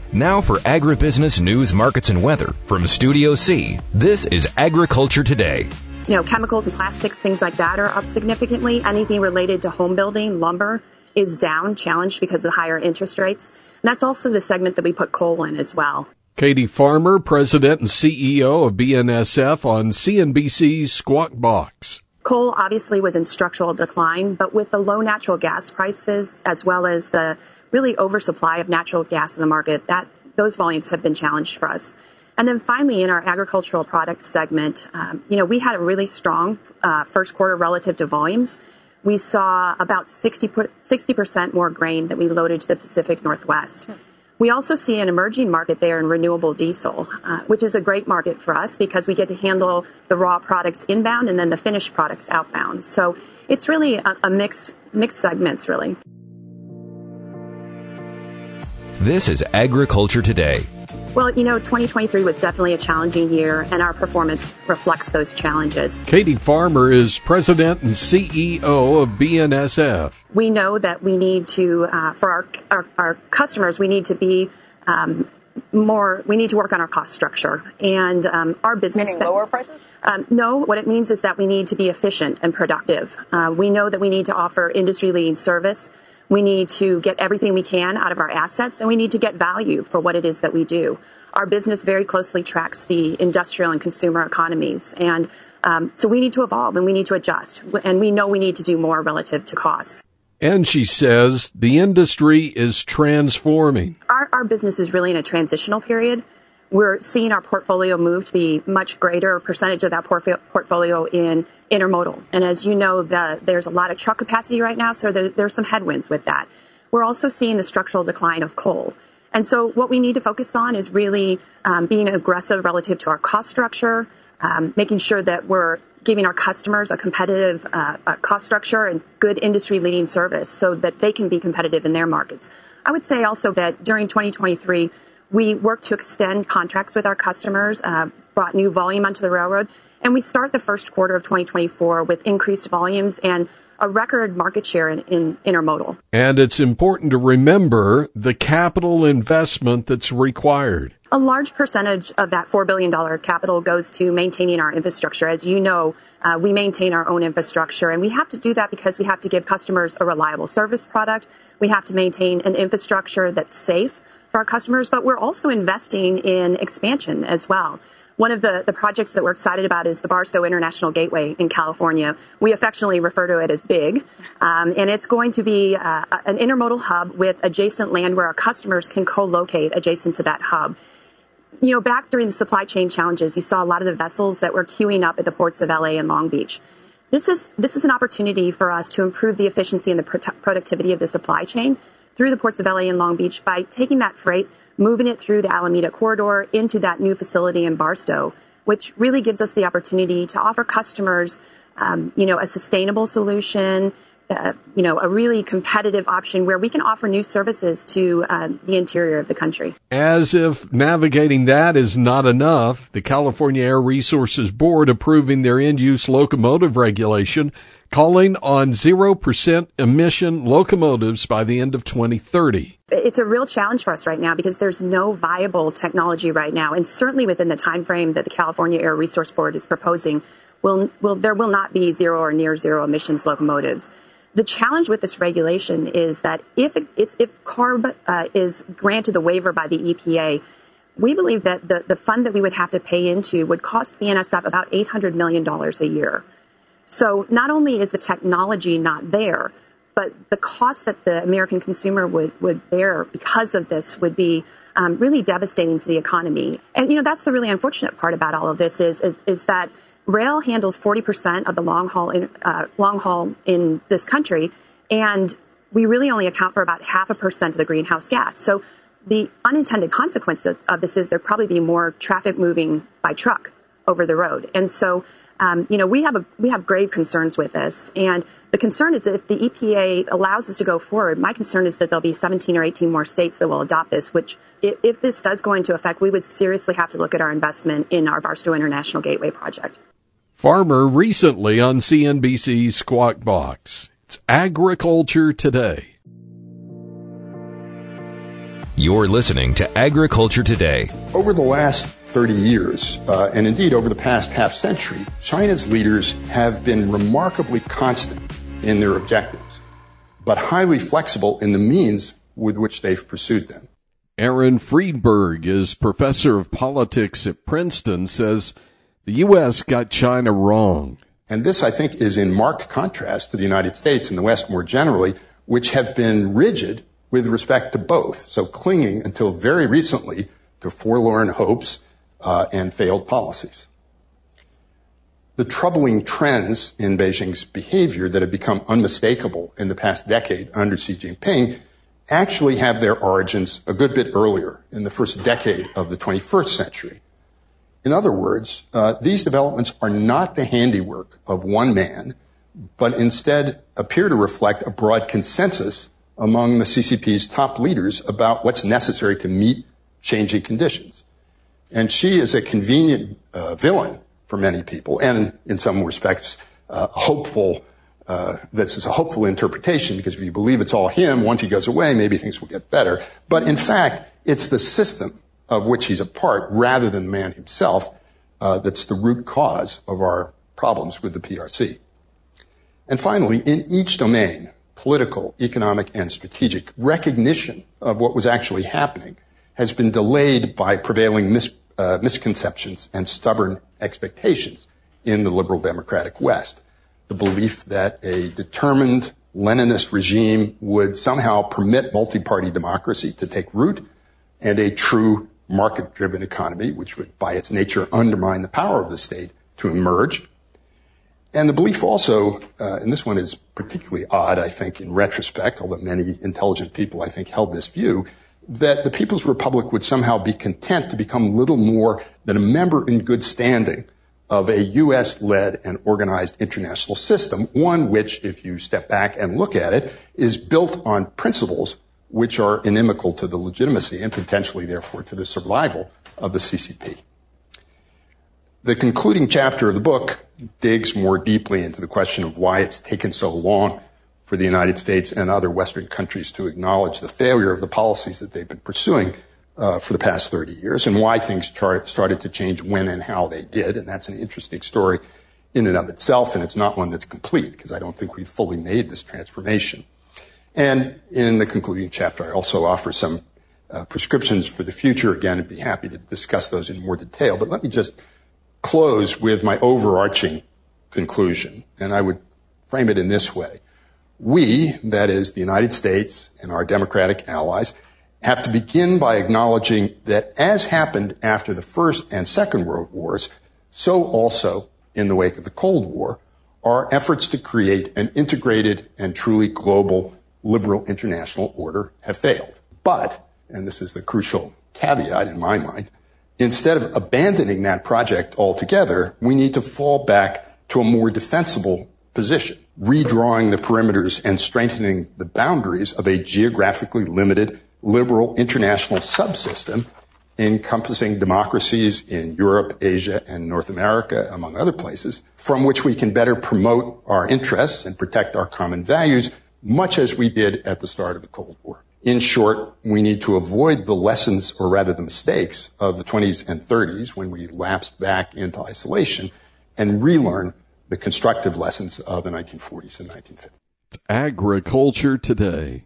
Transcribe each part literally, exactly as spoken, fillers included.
Now for agribusiness news, markets, and weather from Studio C, this is Agriculture Today. You know, chemicals and plastics, things like that are up significantly. Anything related to home building, lumber is down, challenged because of the higher interest rates. And that's also the segment that we put coal in as well. Katie Farmer, President and C E O of B N S F on C N B C's Squawk Box. Coal obviously was in structural decline, but with the low natural gas prices as well as the really oversupply of natural gas in the market, that those volumes have been challenged for us. And then finally, in our agricultural products segment, um, you know, we had a really strong uh, first quarter relative to volumes. We saw about sixty percent more grain that we loaded to the Pacific Northwest. We also see an emerging market there in renewable diesel, uh, which is a great market for us because we get to handle the raw products inbound and then the finished products outbound. So it's really a, a mixed, mixed segments, really. This is Agriculture Today. Well, you know, twenty twenty-three was definitely a challenging year, and our performance reflects those challenges. Katie Farmer is President and C E O of B N S F. We know that we need to, uh, for our, our our customers, we need to be um, more, we need to work on our cost structure. And um, our business... Meaning lower prices? Um, no, what it means is that we need to be efficient and productive. Uh, we know that we need to offer industry-leading service. We need to get everything we can out of our assets, and we need to get value for what it is that we do. Our business very closely tracks the industrial and consumer economies, and um, so we need to evolve and we need to adjust, and we know we need to do more relative to costs. And she says the industry is transforming. Our, our business is really in a transitional period. We're seeing our portfolio move to be much greater percentage of that porf- portfolio in intermodal. And as you know, the, there's a lot of truck capacity right now, so there, there's some headwinds with that. We're also seeing the structural decline of coal. And so what we need to focus on is really um, being aggressive relative to our cost structure, um, making sure that we're giving our customers a competitive uh, uh, cost structure and good industry-leading service so that they can be competitive in their markets. I would say also that during twenty twenty-three, we worked to extend contracts with our customers, uh, brought new volume onto the railroad, and we start the first quarter of twenty twenty-four with increased volumes and a record market share in, in intermodal. And it's important to remember the capital investment that's required. A large percentage of that four billion dollars capital goes to maintaining our infrastructure. As you know, uh, we maintain our own infrastructure, and we have to do that because we have to give customers a reliable service product. We have to maintain an infrastructure that's safe for our customers, but we're also investing in expansion as well. One of the, the projects that we're excited about is the Barstow International Gateway in California. We affectionately refer to it as BIG, um, and it's going to be uh, an intermodal hub with adjacent land where our customers can co-locate adjacent to that hub. You know, back during the supply chain challenges, you saw a lot of the vessels that were queuing up at the ports of L A and Long Beach. This is this is an opportunity for us to improve the efficiency and the pro- productivity of the supply chain through the ports of L A and Long Beach by taking that freight, moving it through the Alameda corridor into that new facility in Barstow, which really gives us the opportunity to offer customers, um, you know, a sustainable solution, uh, you know, a really competitive option where we can offer new services to uh, the interior of the country. As if navigating that is not enough, the California Air Resources Board approving their end-use locomotive regulation, calling on zero percent emission locomotives by the end of twenty thirty. It's a real challenge for us right now because there's no viable technology right now, and certainly within the time frame that the California Air Resource Board is proposing, will, will, there will not be zero or near zero emissions locomotives. The challenge with this regulation is that if it, it's, if CARB uh, is granted the waiver by the E P A, we believe that the, the fund that we would have to pay into would cost B N S F about eight hundred million dollars a year. So not only is the technology not there, but the cost that the American consumer would, would bear because of this would be um, really devastating to the economy. And, you know, that's the really unfortunate part about all of this is, is, is that rail handles forty percent of the long haul in, uh, long haul in this country, and we really only account for about half a percent of the greenhouse gas. So the unintended consequence of, of this is there'll probably be more traffic moving by truck over the road. And so, um, you know, we have a, we have grave concerns with this. And the concern is that if the E P A allows us to go forward, my concern is that there'll be seventeen or eighteen more states that will adopt this, which if, if this does go into effect, we would seriously have to look at our investment in our Barstow International Gateway project. Farmer recently on C N B C's Squawk Box. It's Agriculture Today. You're listening to Agriculture Today. Over the last thirty years, uh, and indeed over the past half century, China's leaders have been remarkably constant in their objectives, but highly flexible in the means with which they've pursued them. Aaron Friedberg is professor of politics at Princeton, says the U S got China wrong. And this, I think, is in marked contrast to the United States and the West more generally, which have been rigid with respect to both, so clinging until very recently to forlorn hopes uh, and failed policies. The troubling trends in Beijing's behavior that have become unmistakable in the past decade under Xi Jinping actually have their origins a good bit earlier, in the first decade of the twenty-first century. In other words, uh, these developments are not the handiwork of one man, but instead appear to reflect a broad consensus among the C C P's top leaders about what's necessary to meet changing conditions. And Xi is a convenient uh, villain for many people, and in some respects, uh, hopeful. Uh, this is a hopeful interpretation, because if you believe it's all him, once he goes away, maybe things will get better. But in fact, it's the system of which he's a part, rather than the man himself, uh, that's the root cause of our problems with the P R C. And finally, in each domain, political, economic, and strategic, recognition of what was actually happening has been delayed by prevailing mis- uh, misconceptions and stubborn expectations in the liberal democratic West. The belief that a determined Leninist regime would somehow permit multi-party democracy to take root, and a true market-driven economy, which would by its nature undermine the power of the state, to emerge. And the belief also, uh, and this one is particularly odd, I think, in retrospect, although many intelligent people, I think, held this view, that the People's Republic would somehow be content to become little more than a member in good standing of a U S-led and organized international system, one which, if you step back and look at it, is built on principles which are inimical to the legitimacy and potentially, therefore, to the survival of the C C P. The concluding chapter of the book digs more deeply into the question of why it's taken so long for the United States and other Western countries to acknowledge the failure of the policies that they've been pursuing uh, for the past thirty years, and why things tar- started to change when and how they did. And that's an interesting story in and of itself, and it's not one that's complete, because I don't think we've fully made this transformation. And in the concluding chapter, I also offer some uh, prescriptions for the future. Again, I'd be happy to discuss those in more detail, but let me just close with my overarching conclusion, and I would frame it in this way. We, that is the United States and our democratic allies, have to begin by acknowledging that as happened after the First and Second World Wars, so also in the wake of the Cold War, our efforts to create an integrated and truly global liberal international order have failed. But, and this is the crucial caveat in my mind, instead of abandoning that project altogether, we need to fall back to a more defensible position, redrawing the perimeters and strengthening the boundaries of a geographically limited liberal international subsystem encompassing democracies in Europe, Asia, and North America, among other places, from which we can better promote our interests and protect our common values, much as we did at the start of the Cold War. In short, we need to avoid the lessons, or rather the mistakes, of the twenties and thirties when we lapsed back into isolation, and relearn the constructive lessons of the nineteen forties and nineteen fifties. It's Agriculture Today.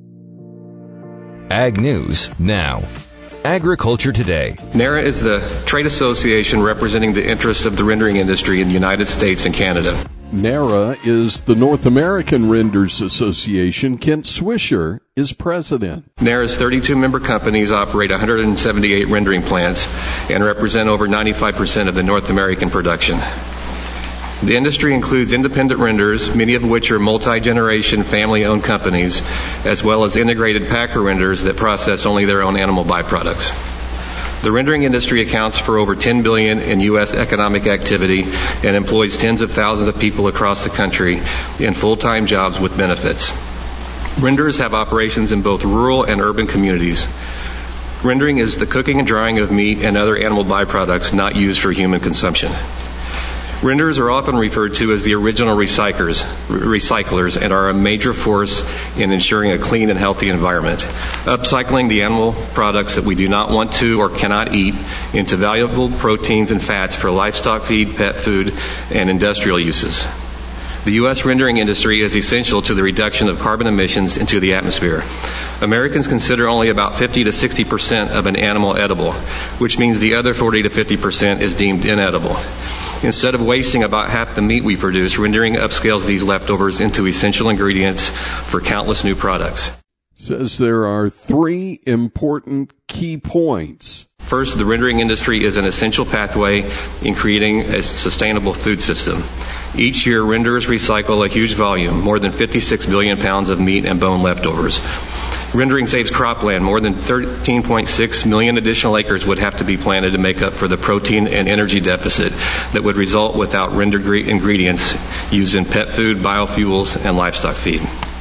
Ag News Now. Agriculture Today. NARA is the trade association representing the interests of the rendering industry in the United States and Canada. NARA is the North American Renders Association. Kent Swisher is president. NARA's thirty-two member companies operate one hundred seventy-eight rendering plants and represent over ninety-five percent of the North American production. The industry includes independent renders, many of which are multi-generation family-owned companies, as well as integrated packer renders that process only their own animal byproducts. The rendering industry accounts for over ten billion dollars in U S economic activity and employs tens of thousands of people across the country in full-time jobs with benefits. Renders have operations in both rural and urban communities. Rendering is the cooking and drying of meat and other animal byproducts not used for human consumption. Renderers are often referred to as the original recyclers, recyclers and are a major force in ensuring a clean and healthy environment, upcycling the animal products that we do not want to or cannot eat into valuable proteins and fats for livestock feed, pet food, and industrial uses. The U S rendering industry is essential to the reduction of carbon emissions into the atmosphere. Americans consider only about fifty to sixty percent of an animal edible, which means the other forty to fifty percent is deemed inedible. Instead of wasting about half the meat we produce, rendering upscales these leftovers into essential ingredients for countless new products. Says there are three important key points. First, the rendering industry is an essential pathway in creating a sustainable food system. Each year, renderers recycle a huge volume, more than fifty-six billion pounds of meat and bone leftovers. Rendering saves cropland. More than thirteen point six million additional acres would have to be planted to make up for the protein and energy deficit that would result without rendered ingredients used in pet food, biofuels, and livestock feed.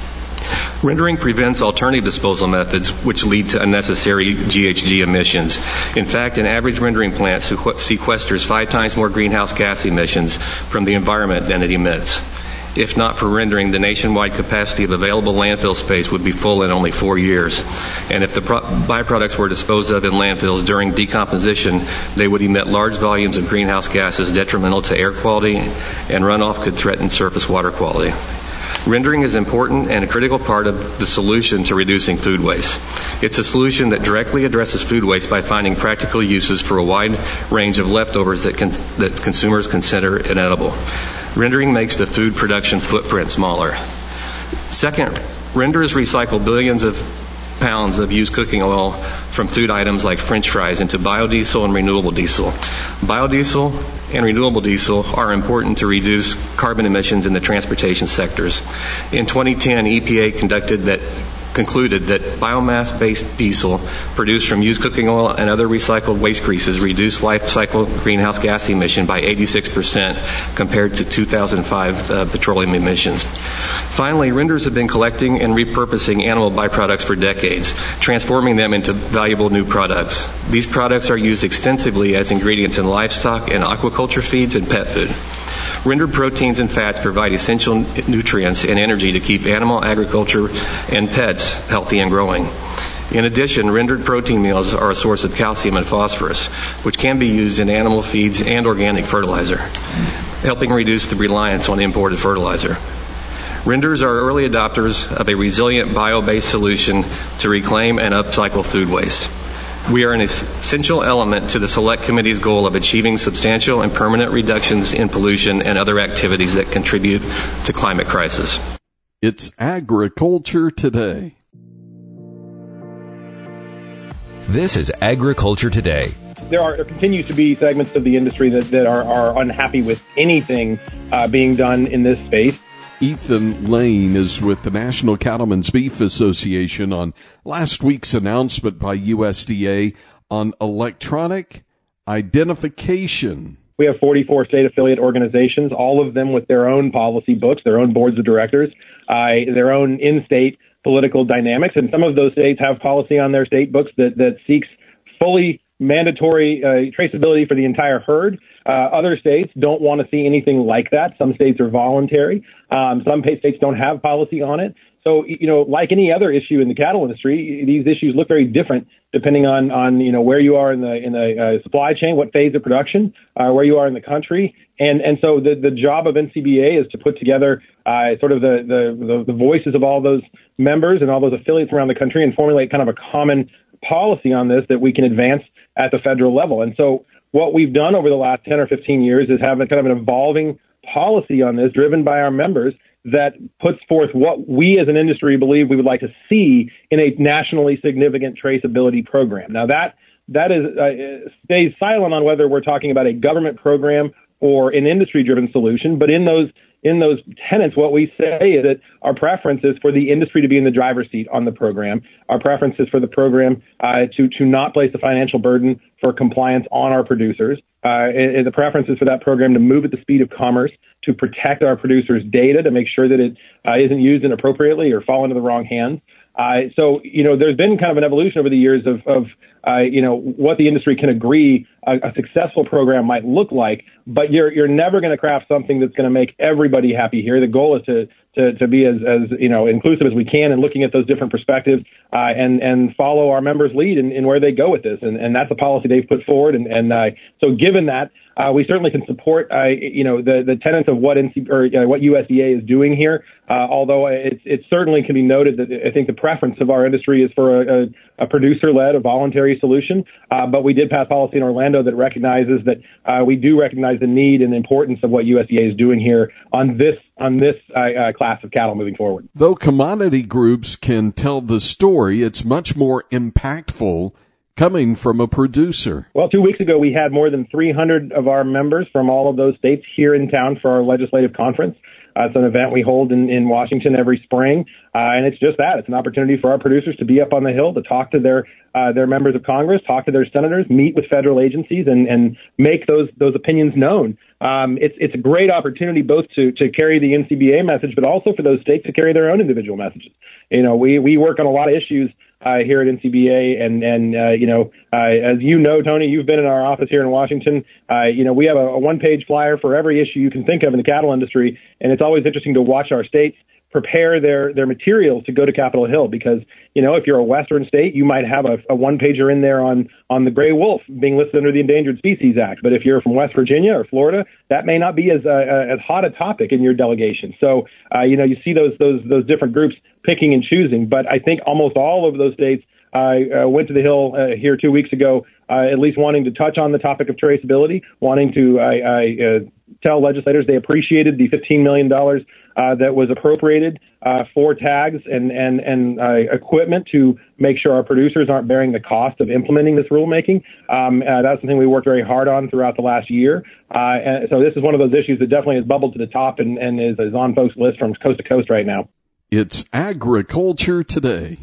Rendering prevents alternative disposal methods which lead to unnecessary G H G emissions. In fact, an average rendering plant sequesters five times more greenhouse gas emissions from the environment than it emits. If not for rendering, the nationwide capacity of available landfill space would be full in only four years. And if the pro- byproducts were disposed of in landfills during decomposition, they would emit large volumes of greenhouse gases detrimental to air quality, and runoff could threaten surface water quality. Rendering is important and a critical part of the solution to reducing food waste. It's a solution that directly addresses food waste by finding practical uses for a wide range of leftovers that, cons- that consumers consider inedible. Rendering makes the food production footprint smaller. Second, renderers recycle billions of pounds of used cooking oil from food items like French fries into biodiesel and renewable diesel. Biodiesel and renewable diesel are important to reduce carbon emissions in the transportation sectors. In twenty ten, E P A conducted that concluded that biomass-based diesel produced from used cooking oil and other recycled waste greases reduced life cycle greenhouse gas emission by eighty-six percent compared to two thousand five uh, petroleum emissions. Finally, renderers have been collecting and repurposing animal byproducts for decades, transforming them into valuable new products. These products are used extensively as ingredients in livestock and aquaculture feeds and pet food. Rendered proteins and fats provide essential nutrients and energy to keep animal agriculture and pets healthy and growing. In addition, rendered protein meals are a source of calcium and phosphorus, which can be used in animal feeds and organic fertilizer, helping reduce the reliance on imported fertilizer. Renderers are early adopters of a resilient bio-based solution to reclaim and upcycle food waste. We are an essential element to the Select Committee's goal of achieving substantial and permanent reductions in pollution and other activities that contribute to climate crisis. It's Agriculture Today. This is Agriculture Today. There are there continues to be segments of the industry that, that are, are unhappy with anything uh, being done in this space. Ethan Lane is with the National Cattlemen's Beef Association on last week's announcement by U S D A on electronic identification. We have forty-four state affiliate organizations, all of them with their own policy books, their own boards of directors, uh, their own in-state political dynamics. And some of those states have policy on their state books that, that seeks fully mandatory uh, traceability for the entire herd. Uh, other states don't want to see anything like that. Some states are voluntary. Um, some states don't have policy on it. So, you know, like any other issue in the cattle industry, these issues look very different depending on, on you know, where you are in the in the uh, supply chain, what phase of production, uh, where you are in the country. And and so the, the job of N C B A is to put together uh, sort of the, the, the voices of all those members and all those affiliates around the country and formulate kind of a common policy on this that we can advance at the federal level. And so what we've done over the last ten or fifteen years is have a kind of an evolving policy on this driven by our members that puts forth what we as an industry believe we would like to see in a nationally significant traceability program. Now that that is uh, stays silent on whether we're talking about a government program or an industry-driven solution, but in those in those tenets, what we say is that our preference is for the industry to be in the driver's seat on the program. Our preference is for the program uh, to to not place a financial burden for compliance on our producers. Uh, and, and the preference is for that program to move at the speed of commerce, to protect our producers' data, to make sure that it uh, isn't used inappropriately or fall into the wrong hands. Uh, so, you know, there's been kind of an evolution over the years of, of uh, you know, what the industry can agree a, a successful program might look like. But you're you're never going to craft something that's going to make everybody happy here. The goal is to to, to be as, as, you know, inclusive as we can in looking at those different perspectives uh, and, and follow our members' lead in, in where they go with this. And, and that's a policy they've put forward. And, and uh, so given that, Uh, we certainly can support, uh, you know, the, the tenets of what N C, or uh, what U S D A is doing here. Uh, although it, it certainly can be noted that I think the preference of our industry is for a, a, a producer-led, a voluntary solution. Uh, but we did pass policy in Orlando that recognizes that uh, we do recognize the need and importance of what U S D A is doing here on this on this uh, uh, class of cattle moving forward. Though commodity groups can tell the story, it's much more impactful coming from a producer. Well, two weeks ago, we had more than three hundred of our members from all of those states here in town for our legislative conference. Uh, it's an event we hold in, in Washington every spring, uh, and it's just that. It's an opportunity for our producers to be up on the Hill, to talk to their uh, their members of Congress, talk to their senators, meet with federal agencies, and, and make those those opinions known. Um, it's it's a great opportunity both to, to carry the N C B A message, but also for those states to carry their own individual messages. You know, we, we work on a lot of issues uh, here at N C B A, and, and uh, you know, uh, as you know, Tony, you've been in our office here in Washington. Uh, you know, we have a, a one-page flyer for every issue you can think of in the cattle industry, and it's always interesting to watch our states prepare their, their materials to go to Capitol Hill because, you know, if you're a Western state, you might have a, a one-pager in there on, on the gray wolf being listed under the Endangered Species Act. But if you're from West Virginia or Florida, that may not be as uh, as hot a topic in your delegation. So, uh, you know, you see those those those different groups picking and choosing. But I think almost all of those states uh, uh, went to the Hill uh, here two weeks ago, uh, at least wanting to touch on the topic of traceability, wanting to I, I, uh, tell legislators they appreciated the fifteen million dollars Uh, that was appropriated uh, for tags and and and uh, equipment to make sure our producers aren't bearing the cost of implementing this rulemaking. Um, uh, that's something we worked very hard on throughout the last year. Uh, and so this is one of those issues that definitely has bubbled to the top and, and is, is on folks' list from coast to coast right now. It's Agriculture Today.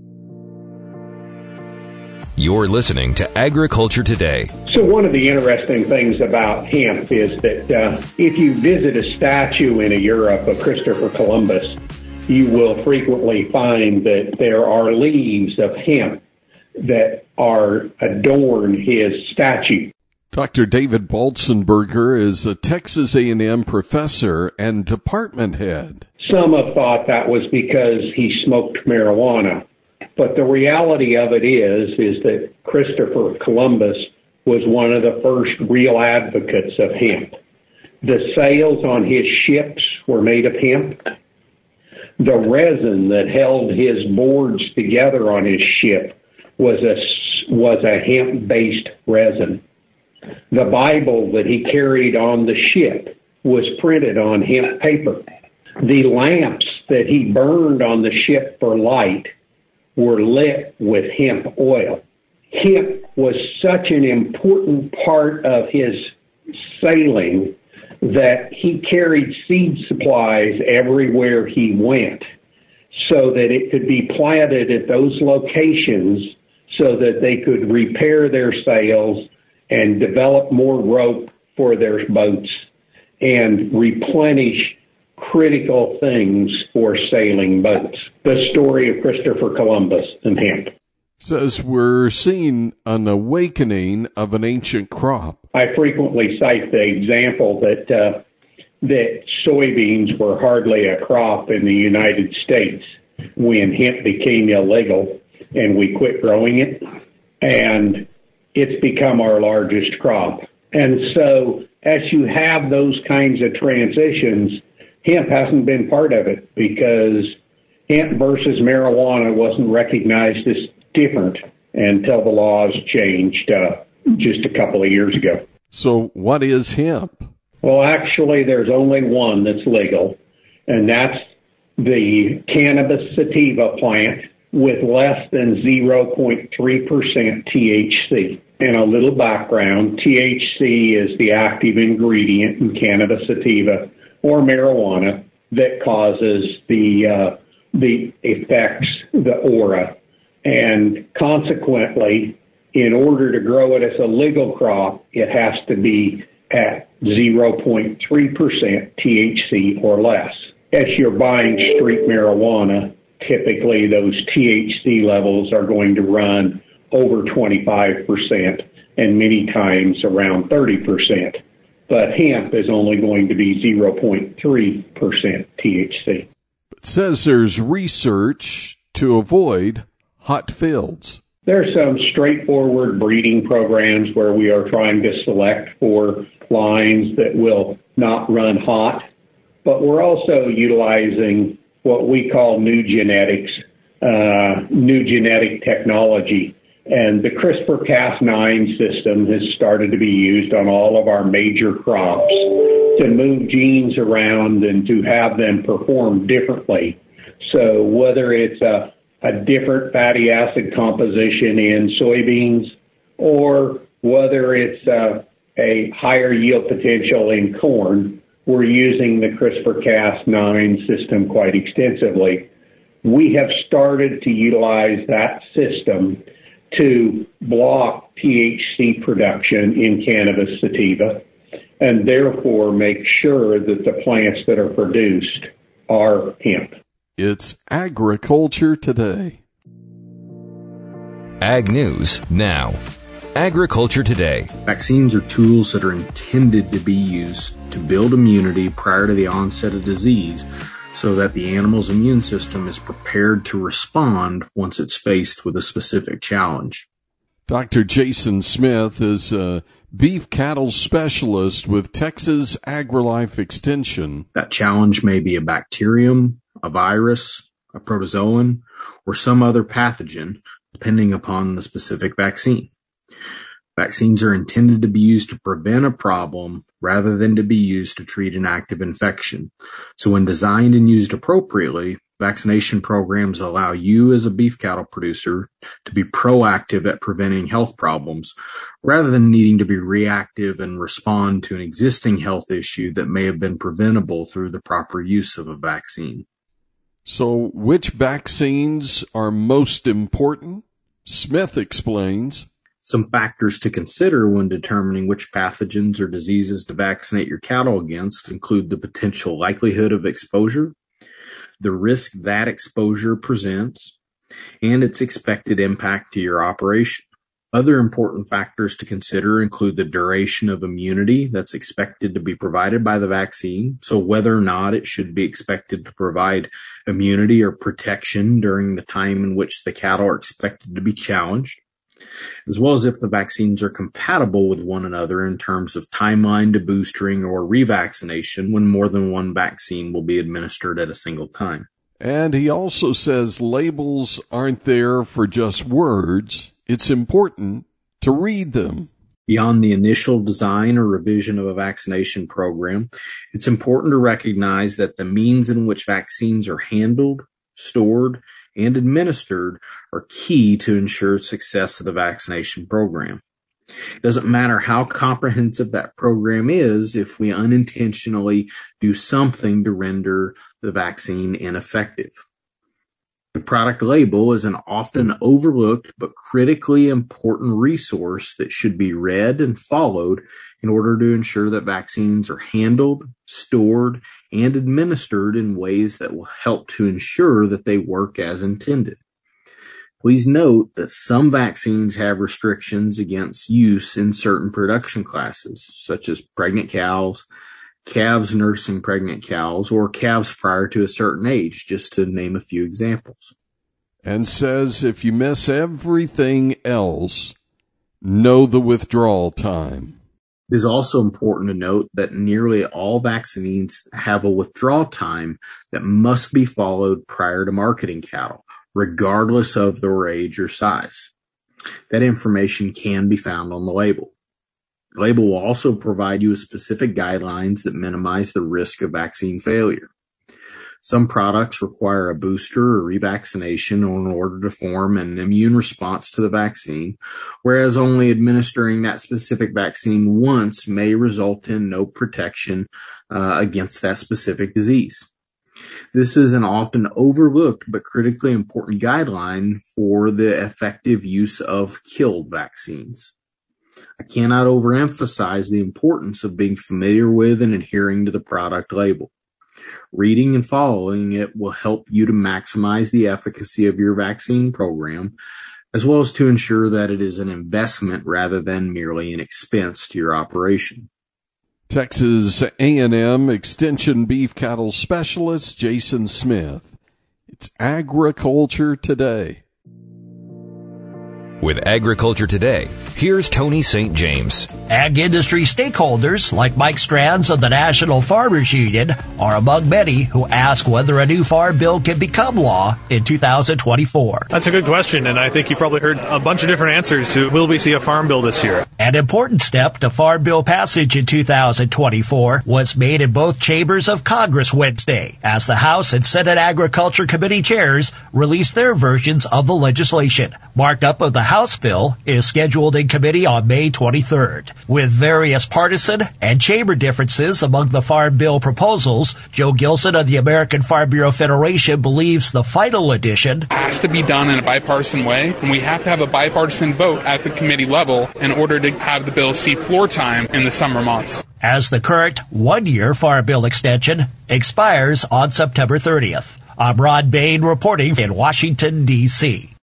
You're listening to Agriculture Today. So one of the interesting things about hemp is that uh, if you visit a statue in Europe of Christopher Columbus, you will frequently find that there are leaves of hemp that are adorn his statue. Doctor David Balzenberger is a Texas A and M professor and department head. Some have thought that was because he smoked marijuana. But the reality of it is, is that Christopher Columbus was one of the first real advocates of hemp. The sails on his ships were made of hemp. The resin that held his boards together on his ship was a, was a hemp-based resin. The Bible that he carried on the ship was printed on hemp paper. The lamps that he burned on the ship for light were lit with hemp oil. Hemp was such an important part of his sailing that he carried seed supplies everywhere he went so that it could be planted at those locations so that they could repair their sails and develop more rope for their boats and replenish critical things for sailing boats. The story of Christopher Columbus and hemp. Says we're seeing an awakening of an ancient crop. I frequently cite the example that uh, that soybeans were hardly a crop in the United States when hemp became illegal and we quit growing it, and it's become our largest crop. And so as you have those kinds of transitions, hemp hasn't been part of it because hemp versus marijuana wasn't recognized as different until the laws changed uh, just a couple of years ago. So what is hemp? Well, actually, there's only one that's legal, and that's the cannabis sativa plant with less than zero point three percent T H C. And a little background, T H C is the active ingredient in cannabis sativa or marijuana that causes the uh, the effects, the aura. And consequently, in order to grow it as a legal crop, it has to be at zero point three percent T H C or less. As you're buying street marijuana, typically those T H C levels are going to run over twenty-five percent and many times around thirty percent. But hemp is only going to be zero point three percent T H C. It says there's research to avoid hot fields. There's some straightforward breeding programs where we are trying to select for lines that will not run hot, but we're also utilizing what we call new genetics, uh, new genetic technology. And the CRISPR Cas nine system has started to be used on all of our major crops to move genes around and to have them perform differently. So whether it's a, a different fatty acid composition in soybeans or whether it's a, a higher yield potential in corn, we're using the CRISPR Cas nine system quite extensively. We have started to utilize that system to block T H C production in cannabis sativa and therefore make sure that the plants that are produced are hemp. It's Agriculture Today. Ag News Now. Agriculture Today. Vaccines are tools that are intended to be used to build immunity prior to the onset of disease so that the animal's immune system is prepared to respond once it's faced with a specific challenge. Doctor Jason Smith is a beef cattle specialist with Texas AgriLife Extension. That challenge may be a bacterium, a virus, a protozoan, or some other pathogen, depending upon the specific vaccine. Vaccines are intended to be used to prevent a problem rather than to be used to treat an active infection. So when designed and used appropriately, vaccination programs allow you as a beef cattle producer to be proactive at preventing health problems rather than needing to be reactive and respond to an existing health issue that may have been preventable through the proper use of a vaccine. So which vaccines are most important? Smith explains. Some factors to consider when determining which pathogens or diseases to vaccinate your cattle against include the potential likelihood of exposure, the risk that exposure presents, and its expected impact to your operation. Other important factors to consider include the duration of immunity that's expected to be provided by the vaccine, so whether or not it should be expected to provide immunity or protection during the time in which the cattle are expected to be challenged, as well as if the vaccines are compatible with one another in terms of timeline to boostering or revaccination when more than one vaccine will be administered at a single time. And he also says labels aren't there for just words. It's important to read them. Beyond the initial design or revision of a vaccination program, it's important to recognize that the means in which vaccines are handled, stored, and administered are key to ensure success of the vaccination program. It doesn't matter how comprehensive that program is if we unintentionally do something to render the vaccine ineffective. The product label is an often overlooked but critically important resource that should be read and followed in order to ensure that vaccines are handled, stored, and administered in ways that will help to ensure that they work as intended. Please note that some vaccines have restrictions against use in certain production classes, such as pregnant cows, calves nursing pregnant cows, or calves prior to a certain age, just to name a few examples. And says if you miss everything else, know the withdrawal time. It is also important to note that nearly all vaccines have a withdrawal time that must be followed prior to marketing cattle, regardless of their age or size. That information can be found on the label. The label will also provide you with specific guidelines that minimize the risk of vaccine failure. Some products require a booster or revaccination in order to form an immune response to the vaccine, whereas only administering that specific vaccine once may result in no protection uh, against that specific disease. This is an often overlooked but critically important guideline for the effective use of killed vaccines. I cannot overemphasize the importance of being familiar with and adhering to the product label. Reading and following it will help you to maximize the efficacy of your vaccine program, as well as to ensure that it is an investment rather than merely an expense to your operation. Texas A and M Extension Beef Cattle Specialist Jason Smith. It's Agriculture Today. With Agriculture Today, here's Tony Saint James. Ag industry stakeholders like Mike Strands of the National Farmers Union are among many who ask whether a new farm bill can become law in two thousand twenty-four. That's a good question, and I think you've probably heard a bunch of different answers to will we see a farm bill this year. An important step to farm bill passage in two thousand twenty-four was made in both chambers of Congress Wednesday, as the House and Senate Agriculture Committee chairs released their versions of the legislation. Markup of the House bill is scheduled in committee on May twenty-third. With various partisan and chamber differences among the farm bill proposals, Joe Gilson of the American Farm Bureau Federation believes the final edition has to be done in a bipartisan way, and we have to have a bipartisan vote at the committee level in order to have the bill see floor time in the summer months, as the current one-year farm bill extension expires on September thirtieth. I'm Ron Bain reporting in Washington, D C